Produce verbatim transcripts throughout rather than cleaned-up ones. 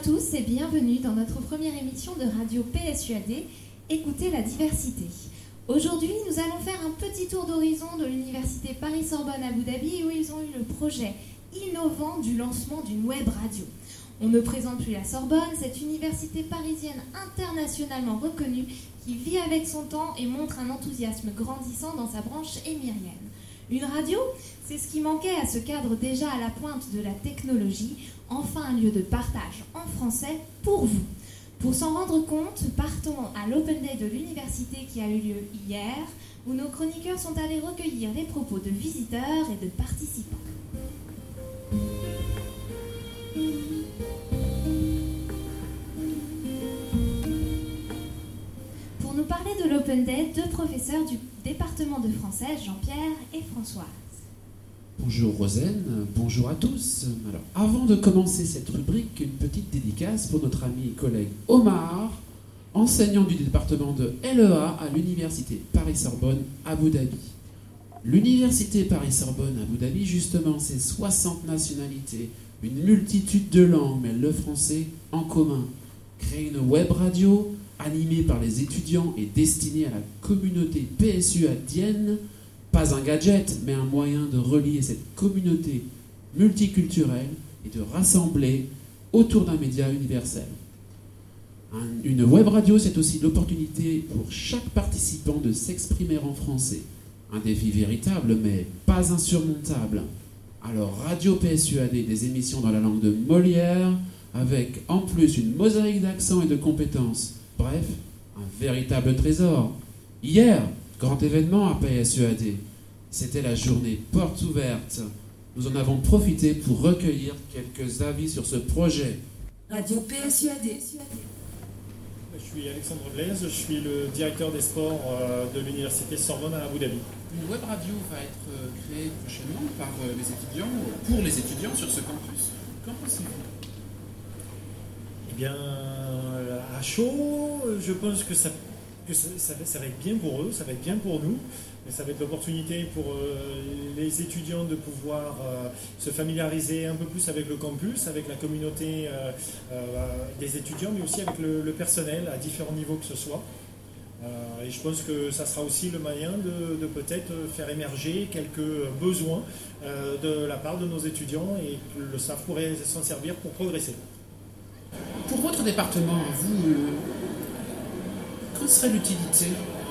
tous et bienvenue dans notre première émission de radio P S U A D, Écoutez la diversité. Aujourd'hui, nous allons faire un petit tour d'horizon de l'université Paris-Sorbonne Abu Dhabi où ils ont eu le projet innovant du lancement d'une web radio. On ne présente plus la Sorbonne, cette université parisienne internationalement reconnue qui vit avec son temps et montre un enthousiasme grandissant dans sa branche émirienne. Une radio, c'est ce qui manquait à ce cadre déjà à la pointe de la technologie, enfin un lieu de partage en français pour vous. Pour s'en rendre compte, partons à l'Open Day de l'université qui a eu lieu hier, où nos chroniqueurs sont allés recueillir les propos de visiteurs et de participants. Pour nous parler de l'Open Day, deux professeurs du département de français, Jean-Pierre et Françoise. Bonjour Rosen, bonjour à tous. Alors, avant de commencer cette rubrique, une petite dédicace pour notre ami et collègue Omar, enseignant du département de L E A à l'université Paris-Sorbonne Abu Dhabi. L'université Paris-Sorbonne Abu Dhabi, justement, c'est soixante nationalités, une multitude de langues, mais le français en commun. Créer une web radio animée par les étudiants et destinée à la communauté P S U adienne. Pas un gadget, mais un moyen de relier cette communauté multiculturelle et de rassembler autour d'un média universel. Un, une web radio, c'est aussi l'opportunité pour chaque participant de s'exprimer en français. Un défi véritable, mais pas insurmontable. Alors, Radio P S U A D, des émissions dans la langue de Molière, avec en plus une mosaïque d'accents et de compétences. Bref, un véritable trésor. Hier, grand événement à P S U A D. C'était la journée portes ouvertes. Nous en avons profité pour recueillir quelques avis sur ce projet. Radio P S U A D. Je suis Alexandre Blaise, je suis le directeur des sports de l'université Sorbonne à Abu Dhabi. Une web radio va être créée prochainement par les étudiants, pour les étudiants sur ce campus. Qu'en pensez-vous ? Eh bien, à chaud, je pense que ça que ça, ça, ça va être bien pour eux, ça va être bien pour nous, mais ça va être l'opportunité pour euh, les étudiants de pouvoir euh, se familiariser un peu plus avec le campus, avec la communauté euh, euh, des étudiants, mais aussi avec le, le personnel à différents niveaux que ce soit. Euh, et je pense que ça sera aussi le moyen de, de peut-être faire émerger quelques besoins euh, de la part de nos étudiants et que le staff pourrait s'en servir pour progresser. Pour votre département, vous... Euh... Quelle serait l'utilité ?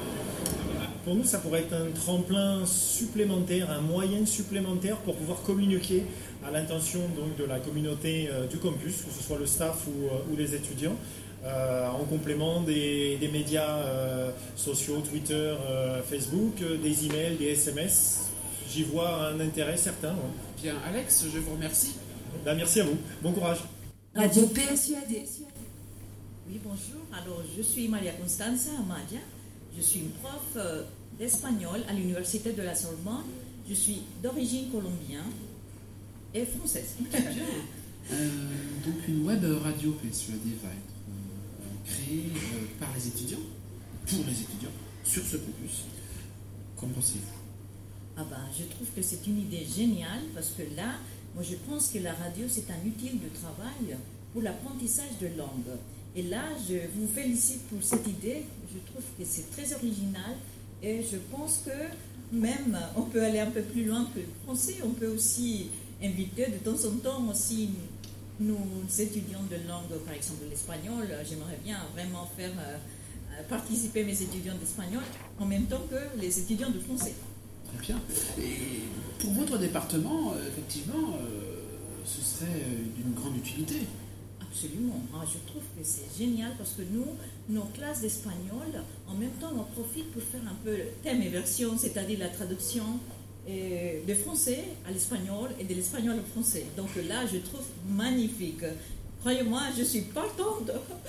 Pour nous, ça pourrait être un tremplin supplémentaire, un moyen supplémentaire pour pouvoir communiquer à l'intention donc, de la communauté euh, du campus, que ce soit le staff ou, euh, ou les étudiants, euh, en complément des, des médias euh, sociaux, Twitter, euh, Facebook, euh, des emails, des S M S. J'y vois un intérêt certain. Ouais. Bien, Alex, je vous remercie. Ben, merci à vous. Bon courage. Radio P S U A D. Oui, bonjour. Alors, je suis Maria Constanza Amadia. Je suis une prof euh, d'espagnol à l'université de la Sorbonne. Je suis d'origine colombienne et française. Très bien. Euh, donc, une web radio P S U A D va être euh, créée euh, par les étudiants, pour les étudiants, sur ce campus. Qu'en pensez-vous ? Ah ben, je trouve que c'est une idée géniale parce que là, moi, je pense que la radio, c'est un outil de travail pour l'apprentissage de langue. Et là, je vous félicite pour cette idée. Je trouve que c'est très original et je pense que même on peut aller un peu plus loin que le français. On peut aussi inviter de temps en temps aussi nos étudiants de langue, par exemple l'espagnol. J'aimerais bien vraiment faire euh, participer mes étudiants d'espagnol en même temps que les étudiants de français. Très bien. Et pour votre département, effectivement, euh, ce serait d'une grande utilité. Absolument. Ah, je trouve que c'est génial parce que nous, nos classes d'espagnol, en même temps, on profite pour faire un peu thème et version, c'est-à-dire la traduction euh, de français à l'espagnol et de l'espagnol au français. Donc là, je trouve magnifique. Croyez-moi, je suis partante.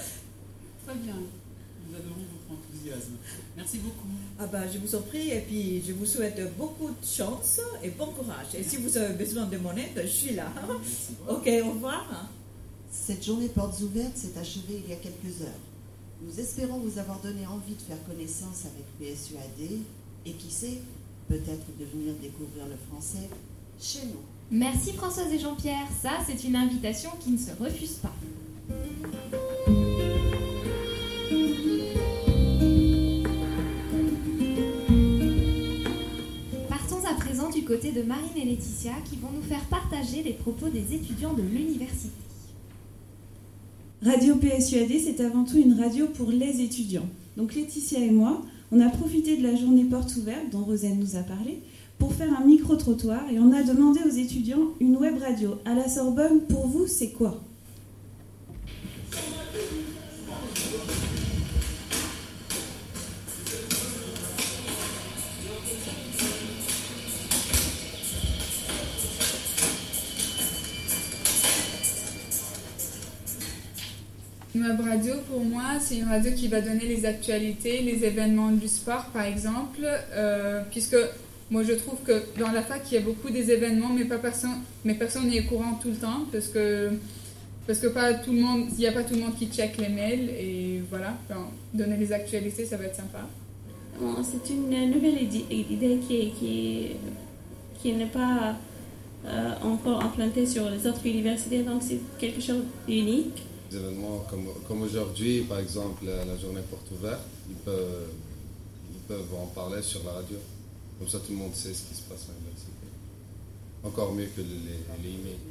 Très bien. Nous adorons votre enthousiasme. Merci beaucoup. Ah bah, je vous en prie et puis je vous souhaite beaucoup de chance et bon courage. Et si vous avez besoin de mon aide, je suis là. Ok, au revoir. Cette journée portes ouvertes s'est achevée il y a quelques heures. Nous espérons vous avoir donné envie de faire connaissance avec P S U A D et qui sait, peut-être de venir découvrir le français chez nous. Merci Françoise et Jean-Pierre, ça c'est une invitation qui ne se refuse pas. Partons à présent du côté de Marine et Laetitia qui vont nous faire partager les propos des étudiants de l'université. Radio P S U A D, c'est avant tout une radio pour les étudiants. Donc Laetitia et moi, on a profité de la journée porte ouverte dont Rosane nous a parlé pour faire un micro-trottoir et on a demandé aux étudiants une web radio. À la Sorbonne, pour vous, c'est quoi ? Une web radio, pour moi, c'est une radio qui va donner les actualités, les événements du sport, par exemple, euh, puisque moi, je trouve que dans la fac, il y a beaucoup des événements, mais, pas personne, mais personne n'est au courant tout le temps, parce que, parce que pas tout le monde, il n'y a pas tout le monde qui check les mails, et voilà, enfin, donner les actualités, ça va être sympa. C'est une nouvelle idée qui, qui, qui n'est pas euh, encore implantée sur les autres universités, donc c'est quelque chose d'unique. Des événements comme, comme aujourd'hui, par exemple, la journée porte ouverte, ils peuvent, ils peuvent en parler sur la radio. Comme ça, tout le monde sait ce qui se passe à l'université. Encore mieux que les, les emails.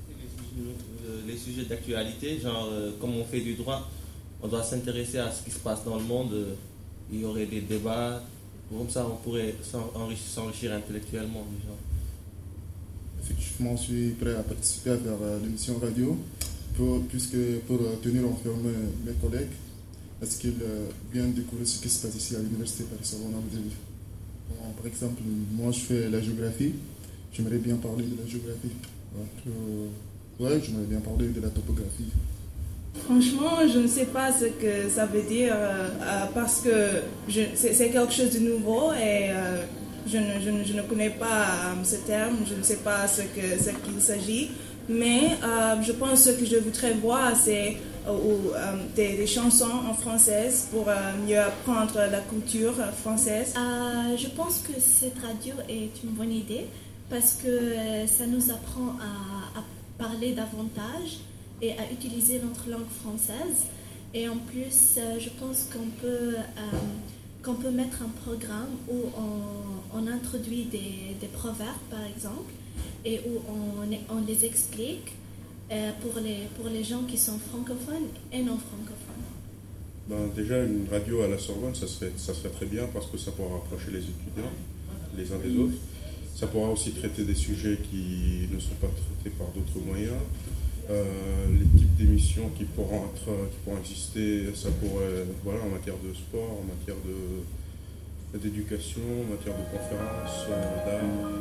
Les sujets d'actualité, genre euh, comme on fait du droit, on doit s'intéresser à ce qui se passe dans le monde. Euh, il y aurait des débats, comme ça on pourrait s'enrichir, s'enrichir intellectuellement. Déjà. Effectivement, je suis prêt à participer à faire euh, l'émission radio. Pour, puisque pour tenir informé mes collègues, parce qu'ils euh, viennent découvrir ce qui se passe ici à l'université Paris-Sorbonne Abu Dhabi. Bon, par exemple, moi je fais la géographie, j'aimerais bien parler de la géographie. Donc, euh, ouais, j'aimerais bien parler de la topographie. Franchement, je ne sais pas ce que ça veut dire euh, euh, parce que je, c'est, c'est quelque chose de nouveau et euh, je, ne, je, ne, je ne connais pas euh, ce terme, je ne sais pas ce, que, ce qu'il s'agit. Mais euh, je pense que ce que je voudrais voir, c'est euh, euh, des, des chansons en français pour euh, mieux apprendre la culture française. Euh, je pense que cette radio est une bonne idée parce que euh, ça nous apprend à, à parler davantage et à utiliser notre langue française. Et en plus, euh, je pense qu'on peut, euh, qu'on peut mettre un programme où on, on introduit des, des proverbes, par exemple, et où on, on les explique euh, pour, les, pour les gens qui sont francophones et non francophones. Ben, déjà, une radio à la Sorbonne, ça serait, ça serait très bien parce que ça pourra rapprocher les étudiants les uns des autres. Ça pourra aussi traiter des sujets qui ne sont pas traités par d'autres moyens. Euh, les types d'émissions qui pourront, être, qui pourront exister, ça pourrait, voilà, en matière de sport, en matière de, d'éducation, en matière de conférences, d'art.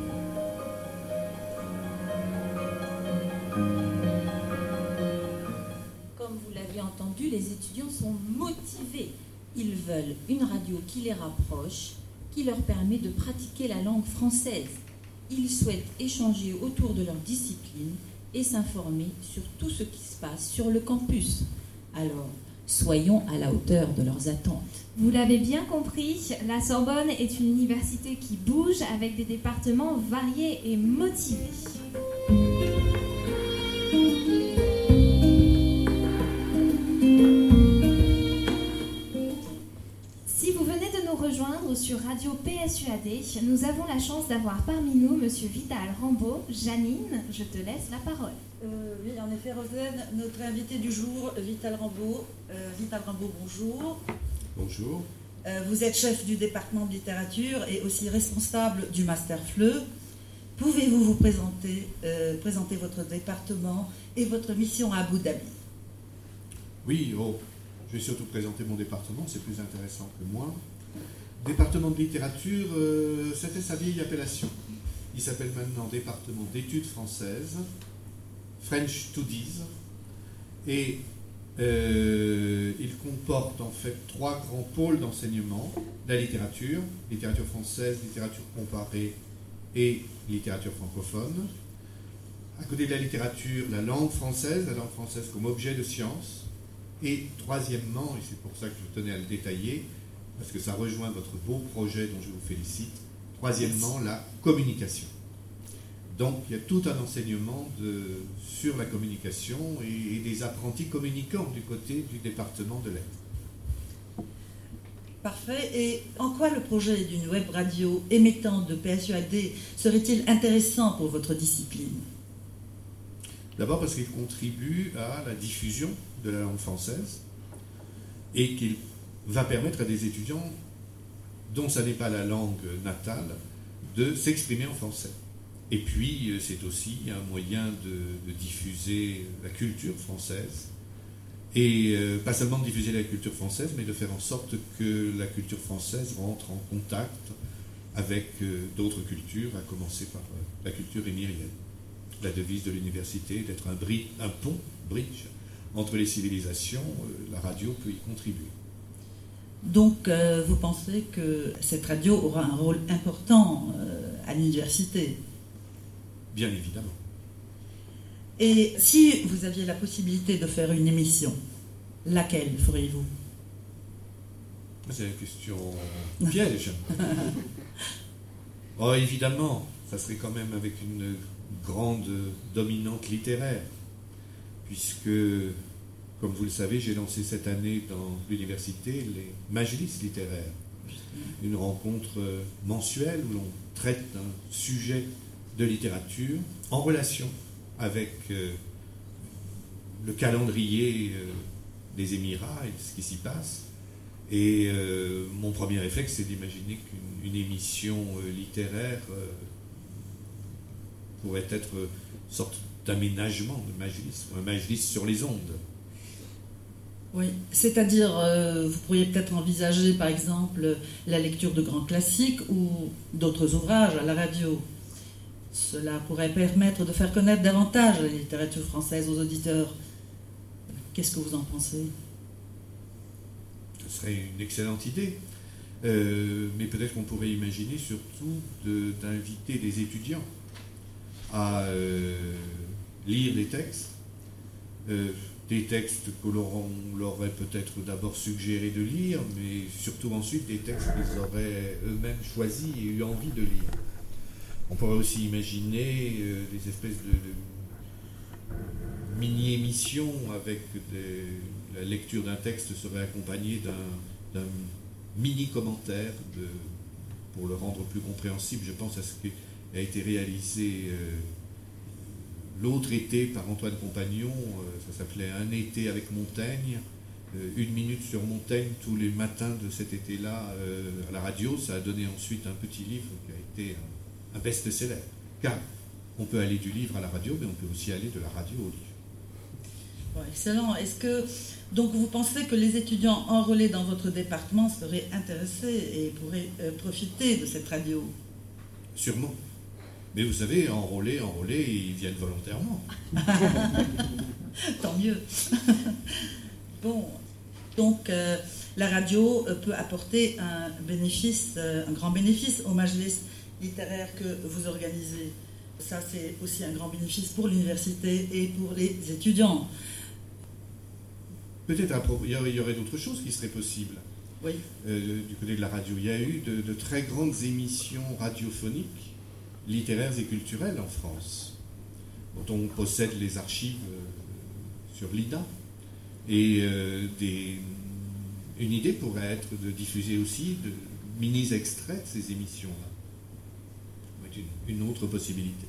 Comme vous l'avez entendu, les étudiants sont motivés. Ils veulent une radio qui les rapproche, qui leur permet de pratiquer la langue française. Ils souhaitent échanger autour de leur discipline et s'informer sur tout ce qui se passe sur le campus. Alors, soyons à la hauteur de leurs attentes. Vous l'avez bien compris, la Sorbonne est une université qui bouge avec des départements variés et motivés. Si vous venez de nous rejoindre sur Radio P S U A D, nous avons la chance d'avoir parmi nous Monsieur Vital Rambaud. Janine, je te laisse la parole. Euh, oui, en effet, Rosane, notre invité du jour, Vital Rambaud. Euh, Vital Rambaud, bonjour. Bonjour. Euh, vous êtes chef du département de littérature et aussi responsable du Master F L E. Pouvez-vous vous présenter, euh, présenter votre département et votre mission à Abu Dhabi? Oui, oh, je vais surtout présenter mon département, c'est plus intéressant que moi. Département de littérature, euh, c'était sa vieille appellation. Il s'appelle maintenant département d'études françaises, French Studies, et euh, il comporte en fait trois grands pôles d'enseignement: la littérature, littérature française, littérature comparée et littérature francophone. À côté de la littérature, la langue française, la langue française comme objet de science. Et troisièmement, et c'est pour ça que je tenais à le détailler, parce que ça rejoint votre beau projet dont je vous félicite, troisièmement, la communication. Donc il y a tout un enseignement de, sur la communication et, et des apprentis communicants du côté du département de lettres. Parfait. Et en quoi le projet d'une web radio émettante de P S U A D serait-il intéressant pour votre discipline? D'abord parce qu'il contribue à la diffusion de la langue française et qu'il va permettre à des étudiants dont ça n'est pas la langue natale de s'exprimer en français. Et puis c'est aussi un moyen de, de diffuser la culture française. Et euh, pas seulement de diffuser la culture française, mais de faire en sorte que la culture française rentre en contact avec euh, d'autres cultures, à commencer par euh, la culture émirienne. La devise de l'université, d'être un, bri- un pont, bridge, entre les civilisations, euh, la radio peut y contribuer. Donc euh, vous pensez que cette radio aura un rôle important euh, à l'université? Bien évidemment. Et si vous aviez la possibilité de faire une émission, laquelle feriez-vous? C'est une question piège. Oh, évidemment, ça serait quand même avec une grande dominante littéraire, puisque, comme vous le savez, j'ai lancé cette année dans l'université les Majlis littéraires, une rencontre mensuelle où l'on traite d'un sujet de littérature en relation avec euh, le calendrier euh, des Émirats et ce qui s'y passe. Et euh, mon premier réflexe, c'est d'imaginer qu'une une émission euh, littéraire euh, pourrait être une sorte d'aménagement de majlis, ou un majlis sur les ondes. Oui, c'est-à-dire, euh, vous pourriez peut-être envisager, par exemple, la lecture de grands classiques ou d'autres ouvrages à la radio. Cela pourrait permettre de faire connaître davantage la littérature française aux auditeurs. Qu'est-ce que vous en pensez? Ce serait une excellente idée. Euh, mais peut-être qu'on pourrait imaginer surtout de, d'inviter des étudiants à euh, lire des textes, euh, des textes que l'on leur aurait peut-être d'abord suggéré de lire, mais surtout ensuite des textes qu'ils auraient eux-mêmes choisis et eu envie de lire. On pourrait aussi imaginer euh, des espèces de, de mini-émissions avec des, la lecture d'un texte serait accompagnée d'un, d'un mini-commentaire de, pour le rendre plus compréhensible. Je pense à ce qui a été réalisé euh, l'autre été par Antoine Compagnon, euh, ça s'appelait Un été avec Montaigne, euh, une minute sur Montaigne tous les matins de cet été-là euh, à la radio. Ça a donné ensuite un petit livre qui a été un, un best-seller. Car on peut aller du livre à la radio, mais on peut aussi aller de la radio au livre. Bon, excellent. Est-ce que donc vous pensez que les étudiants enrôlés dans votre département seraient intéressés et pourraient euh, profiter de cette radio? Sûrement. Mais vous savez, enrôlés, enrôlés, ils viennent volontairement. Tant mieux. Bon, donc euh, la radio euh, peut apporter un bénéfice, euh, un grand bénéfice au majlis littéraire que vous organisez. Ça, c'est aussi un grand bénéfice pour l'université et pour les étudiants. Peut-être il y aurait d'autres choses qui seraient possibles. Oui. Euh, du côté de la radio, il y a eu de, de très grandes émissions radiophoniques, littéraires et culturelles en France, dont on possède les archives euh, sur l'I D A. Et euh, des, une idée pourrait être de diffuser aussi de mini-extraits de ces émissions-là. C'est une, une autre possibilité.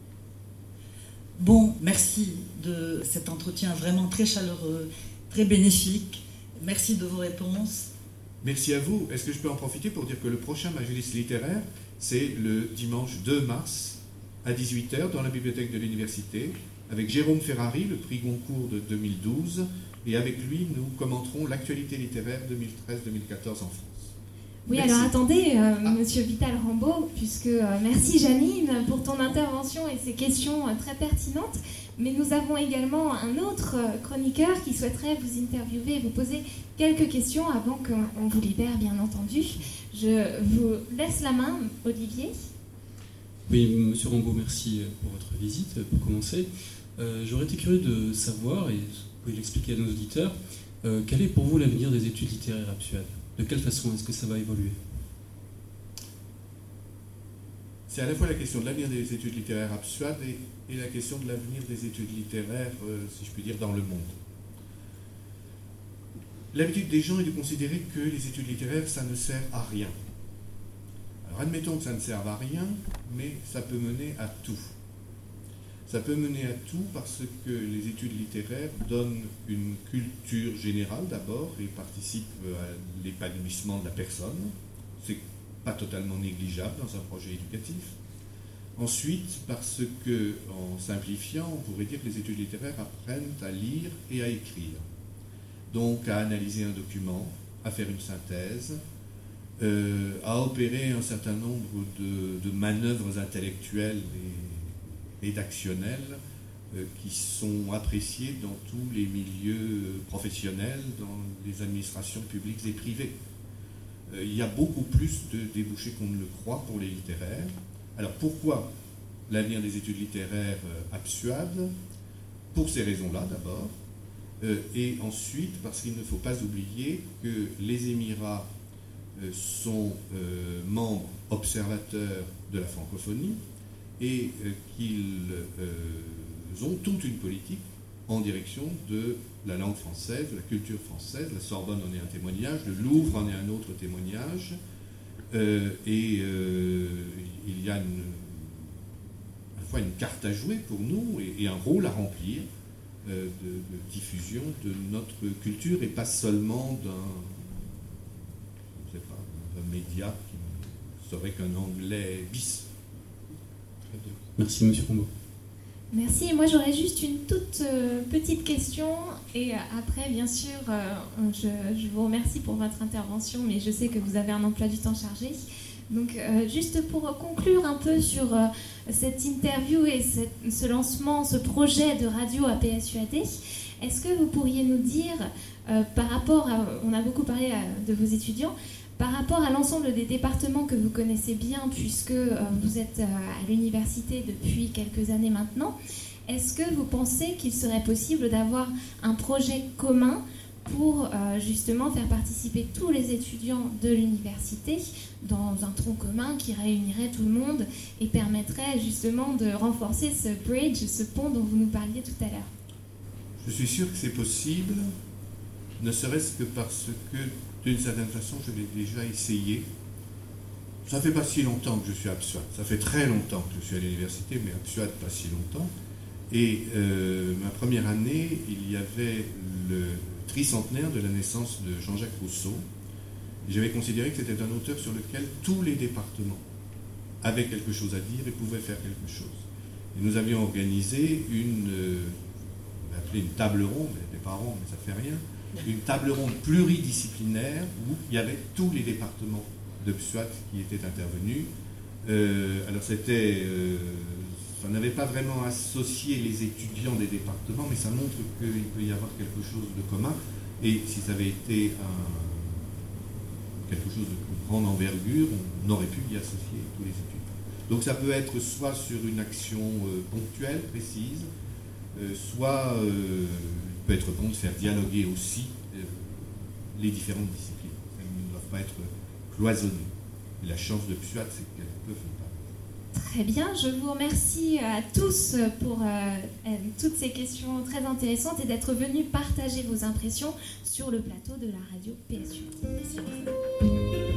Bon, merci de cet entretien vraiment très chaleureux, très bénéfique. Merci de vos réponses. Merci à vous. Est-ce que je peux en profiter pour dire que le prochain Majlis littéraire, c'est le dimanche deux mars à dix-huit heures dans la bibliothèque de l'université, avec Jérôme Ferrari, le prix Goncourt de deux mille douze, et avec lui, nous commenterons l'actualité littéraire deux mille treize deux mille quatorze en France. Oui, Merci. alors attendez, euh, ah. Monsieur Vital Rambaud, puisque euh, merci Janine pour ton intervention et ces questions euh, très pertinentes, mais nous avons également un autre euh, chroniqueur qui souhaiterait vous interviewer et vous poser quelques questions avant qu'on on vous libère, bien entendu. Je vous laisse la main, Olivier. Oui, Monsieur Rambaud, merci pour votre visite, pour commencer. Euh, j'aurais été curieux de savoir, et vous pouvez l'expliquer à nos auditeurs, euh, quel est pour vous l'avenir des études littéraires à P S U A D ? De quelle façon est-ce que ça va évoluer? C'est à la fois la question de l'avenir des études littéraires à Psuad et, et la question de l'avenir des études littéraires, euh, si je puis dire, dans le monde. L'habitude des gens est de considérer que les études littéraires, ça ne sert à rien. Alors admettons que ça ne serve à rien, mais ça peut mener à tout. Ça peut mener à tout parce que les études littéraires donnent une culture générale d'abord et participent à l'épanouissement de la personne. C'est pas totalement négligeable dans un projet éducatif. Ensuite, parce que, en simplifiant, on pourrait dire que les études littéraires apprennent à lire et à écrire. Donc à analyser un document, à faire une synthèse, euh, à opérer un certain nombre de, de manœuvres intellectuelles et rédactionnelles euh, qui sont appréciées dans tous les milieux professionnels, dans les administrations publiques et privées. Euh, il y a beaucoup plus de débouchés qu'on ne le croit pour les littéraires. Alors pourquoi l'avenir des études littéraires euh, à Psuad? Pour ces raisons-là d'abord, euh, et ensuite parce qu'il ne faut pas oublier que les Émirats euh, sont euh, membres observateurs de la francophonie, et euh, qu'ils euh, ont toute une politique en direction de la langue française, de la culture française. La Sorbonne en est un témoignage, le Louvre en est un autre témoignage, euh, et euh, il y a une, à la fois une carte à jouer pour nous et, et un rôle à remplir euh, de, de diffusion de notre culture, et pas seulement d'un, je ne sais pas, d'un média qui ne serait qu'un anglais bis. Merci, Monsieur Combo. Merci. Et moi, j'aurais juste une toute euh, petite question. Et euh, après, bien sûr, euh, je, je vous remercie pour votre intervention, mais je sais que vous avez un emploi du temps chargé. Donc, euh, juste pour conclure un peu sur euh, cette interview et cette, ce lancement, ce projet de radio à P S U A D, est-ce que vous pourriez nous dire, euh, par rapport à, on a beaucoup parlé à, de vos étudiants, par rapport à l'ensemble des départements que vous connaissez bien, puisque euh, vous êtes euh, à l'université depuis quelques années maintenant, est-ce que vous pensez qu'il serait possible d'avoir un projet commun pour euh, justement faire participer tous les étudiants de l'université dans un tronc commun qui réunirait tout le monde et permettrait justement de renforcer ce bridge, ce pont dont vous nous parliez tout à l'heure? Je suis sûr que c'est possible, ne serait-ce que parce que d'une certaine façon, je l'ai déjà essayé. Ça fait pas si longtemps que je suis à Psuad. Ça fait très longtemps que je suis à l'université, mais à Psuad, pas si longtemps. Et euh, ma première année, il y avait le tricentenaire de la naissance de Jean-Jacques Rousseau. Et j'avais considéré que c'était un auteur sur lequel tous les départements avaient quelque chose à dire et pouvaient faire quelque chose. Et nous avions organisé une, euh, on l'a appelée une table ronde, elle n'était pas ronde, mais ça fait rien, une table ronde pluridisciplinaire où il y avait tous les départements de Psuad qui étaient intervenus. Euh, alors c'était, euh, ça n'avait pas vraiment associé les étudiants des départements, mais ça montre qu'il peut y avoir quelque chose de commun. Et si ça avait été un, quelque chose de plus grande envergure, on aurait pu y associer tous les étudiants. Donc ça peut être soit sur une action euh, ponctuelle, précise, euh, soit euh, peut être bon de faire dialoguer aussi euh, les différentes disciplines. Elles ne doivent pas être cloisonnées. Et la chance de Psuad, c'est qu'elles peuvent pas. Très bien, je vous remercie à tous pour euh, toutes ces questions très intéressantes et d'être venus partager vos impressions sur le plateau de la radio P S U. Merci beaucoup.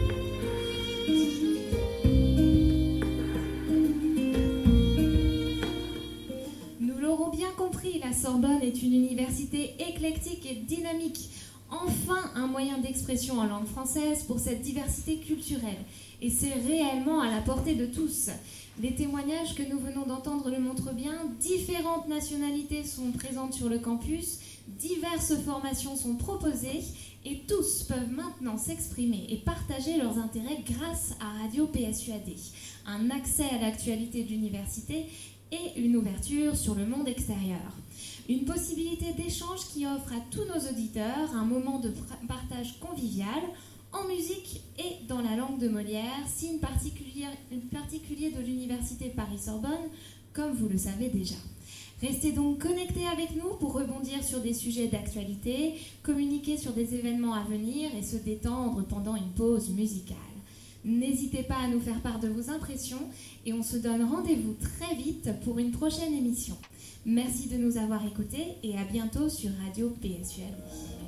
Bien compris, la Sorbonne est une université éclectique et dynamique. Enfin, un moyen d'expression en langue française pour cette diversité culturelle. Et c'est réellement à la portée de tous. Les témoignages que nous venons d'entendre le montrent bien. Différentes nationalités sont présentes sur le campus, diverses formations sont proposées et tous peuvent maintenant s'exprimer et partager leurs intérêts grâce à Radio P S U A D. Un accès à l'actualité de l'université et une ouverture sur le monde extérieur. Une possibilité d'échange qui offre à tous nos auditeurs un moment de partage convivial en musique et dans la langue de Molière, signe particulier, particulier de l'Université Paris-Sorbonne, comme vous le savez déjà. Restez donc connectés avec nous pour rebondir sur des sujets d'actualité, communiquer sur des événements à venir et se détendre pendant une pause musicale. N'hésitez pas à nous faire part de vos impressions et on se donne rendez-vous très vite pour une prochaine émission. Merci de nous avoir écoutés et à bientôt sur Radio P S U A D.